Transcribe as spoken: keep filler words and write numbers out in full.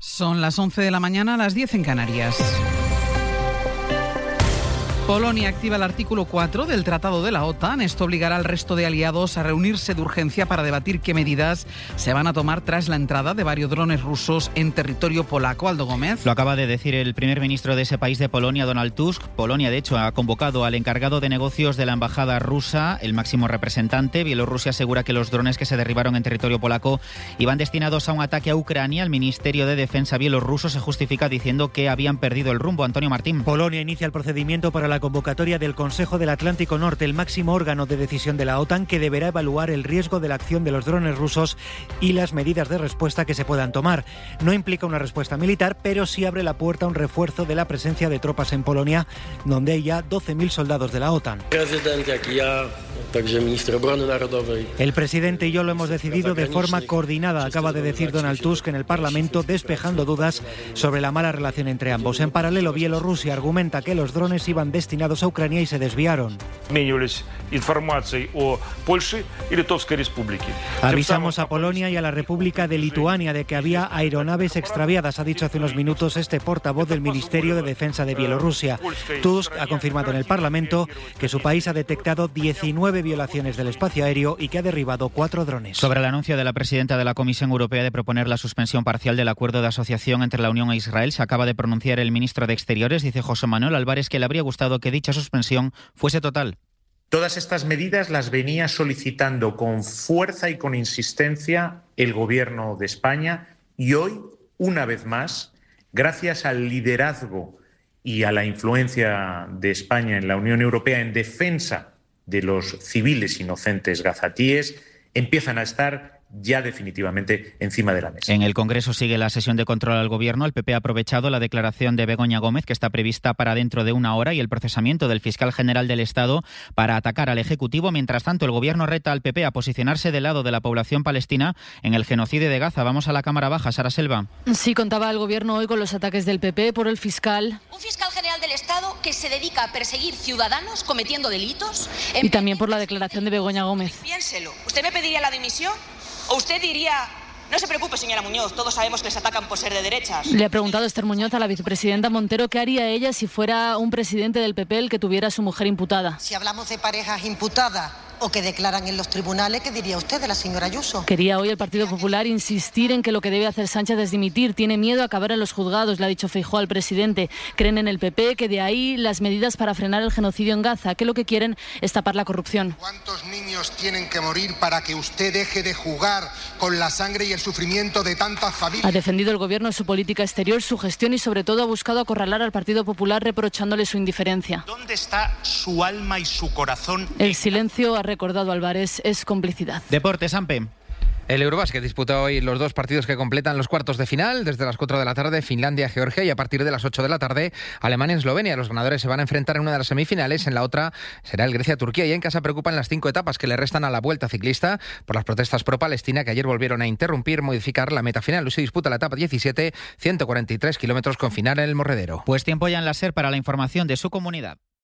Son las once de la mañana, las diez en Canarias. Polonia activa el artículo cuatro del Tratado de la OTAN. Esto obligará al resto de aliados a reunirse de urgencia para debatir qué medidas se van a tomar tras la entrada de varios drones rusos en territorio polaco. Aldo Gómez. Lo acaba de decir el primer ministro de ese país de Polonia, Donald Tusk. Polonia, de hecho, ha convocado al encargado de negocios de la embajada rusa, el máximo representante. Bielorrusia asegura que los drones que se derribaron en territorio polaco iban destinados a un ataque a Ucrania. El Ministerio de Defensa bielorruso se justifica diciendo que habían perdido el rumbo. Antonio Martín. Polonia inicia el procedimiento para la la convocatoria del Consejo del Atlántico Norte, el máximo órgano de decisión de la OTAN, que deberá evaluar el riesgo de la acción de los drones rusos y las medidas de respuesta que se puedan tomar. No implica una respuesta militar, pero sí abre la puerta a un refuerzo de la presencia de tropas en Polonia, donde hay ya doce mil soldados de la OTAN. El presidente y yo lo hemos decidido de forma coordinada, acaba de decir Donald Tusk en el Parlamento, despejando dudas sobre la mala relación entre ambos. En paralelo, Bielorrusia argumenta que los drones iban destinados a Ucrania y se desviaron. Avisamos a Polonia y a la República de Lituania de que había aeronaves extraviadas, ha dicho hace unos minutos este portavoz del Ministerio de Defensa de Bielorrusia. Tusk ha confirmado en el Parlamento que su país ha detectado diecinueve violaciones del espacio aéreo y que ha derribado cuatro drones. Sobre el anuncio de la presidenta de la Comisión Europea de proponer la suspensión parcial del acuerdo de asociación entre la Unión e Israel, se acaba de pronunciar el ministro de Exteriores, dice José Manuel Álvarez, que le habría gustado que dicha suspensión fuese total. Todas estas medidas las venía solicitando con fuerza y con insistencia el Gobierno de España y hoy, una vez más, gracias al liderazgo y a la influencia de España en la Unión Europea en defensa de los civiles inocentes gazatíes, empiezan a estar ya definitivamente encima de la mesa. En el Congreso sigue la sesión de control al Gobierno. El P P ha aprovechado la declaración de Begoña Gómez, que está prevista para dentro de una hora, y el procesamiento del fiscal general del Estado para atacar al Ejecutivo. Mientras tanto, el Gobierno reta al P P a posicionarse del lado de la población palestina en el genocidio de Gaza. Vamos a la Cámara Baja. Sara Selva. Sí, contaba el Gobierno hoy con los ataques del P P por el fiscal. Un fiscal general del Estado que se dedica a perseguir ciudadanos cometiendo delitos. Y también por la declaración de Begoña Gómez. Piénselo. ¿Usted me pediría la dimisión? ¿O usted diría, no se preocupe, señora Muñoz, todos sabemos que les atacan por ser de derechas? Le ha preguntado Esther Muñoz a la vicepresidenta Montero qué haría ella si fuera un presidente del P P el que tuviera a su mujer imputada. Si hablamos de parejas imputadas o que declaran en los tribunales, ¿qué diría usted de la señora Ayuso? Quería hoy el Partido Popular insistir en que lo que debe hacer Sánchez es dimitir. Tiene miedo a acabar en los juzgados, le ha dicho Feijóo al presidente. Creen en el P P, que de ahí las medidas para frenar el genocidio en Gaza, que lo que quieren es tapar la corrupción. ¿Cuántos niños tienen que morir para que usted deje de jugar con la sangre y el sufrimiento de tantas familias? Ha defendido el Gobierno su política exterior, su gestión y sobre todo ha buscado acorralar al Partido Popular reprochándole su indiferencia. ¿Dónde está su alma y su corazón? El silencio, ha recordado Álvarez, es complicidad. Deportes, Ampe. El Eurobásquet disputa hoy los dos partidos que completan los cuartos de final. Desde las cuatro de la tarde, Finlandia-Georgia, y a partir de las ocho de la tarde, Alemania-Eslovenia. Los ganadores se van a enfrentar en una de las semifinales, en la otra será el Grecia-Turquía. Y en casa preocupan las cinco etapas que le restan a la Vuelta Ciclista por las protestas pro-Palestina que ayer volvieron a interrumpir, modificar la meta final. Hoy se disputa la etapa diecisiete, ciento cuarenta y tres kilómetros con final en el Morredero. Pues tiempo ya en la SER para la información de su comunidad.